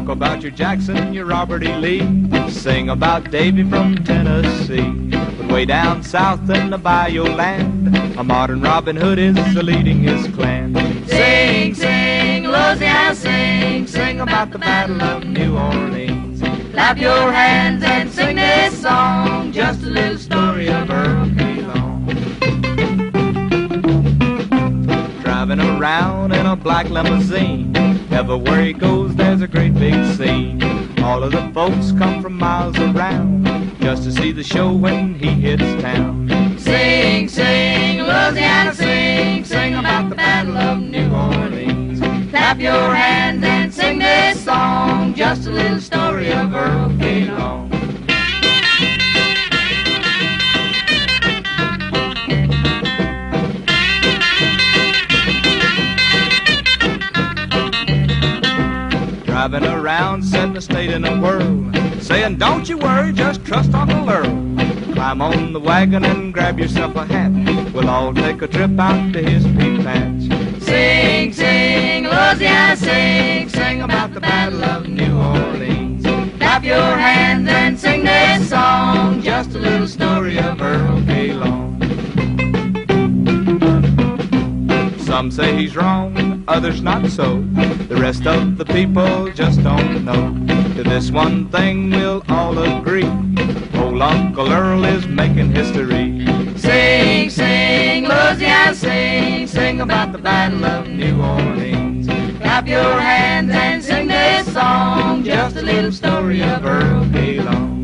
Talk about your Jackson, your Robert E. Lee. Sing about Davy from Tennessee. But way down south in the Bayou land, a modern Robin Hood is leading his clan. Sing, sing, Louisiana, sing, sing about the Battle of New Orleans. Clap your hands and sing this song, just a little story of Earl K. Long. Driving around in a black limousine, everywhere he goes there's a great big scene. All of the folks come from miles around just to see the show when he hits town. Sing, sing, Louisiana, sing, sing about the Battle of New Orleans. Clap your hands and sing this song, just a little story of Earl K. Long. Driving around, setting the state in a whirl, saying don't you worry, just trust Uncle Earl. Climb on the wagon and grab yourself a hat, we'll all take a trip out to his peat patch. Sing, sing, Louisiana, sing, sing about the Battle of New Orleans. Clap your hands and sing this song, just a little story of Earl K. Long. Some say he's wrong, others not so. The rest of the people just don't know. To this one thing we'll all agree, old Uncle Earl is making history. Sing, sing, Louisiana, sing, sing about the Battle of New Orleans. Clap your hands and sing this song, just a little story of Earl K. Long.